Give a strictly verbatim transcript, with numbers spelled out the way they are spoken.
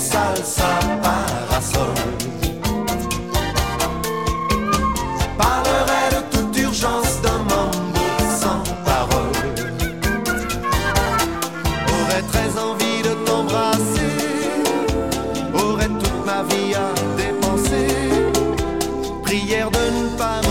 salsa parasol. Parlerai de toute urgence d'un mambo sans parole. Aurais très envie de t'embrasser, aurais toute ma vie à dépenser. Prière de ne pas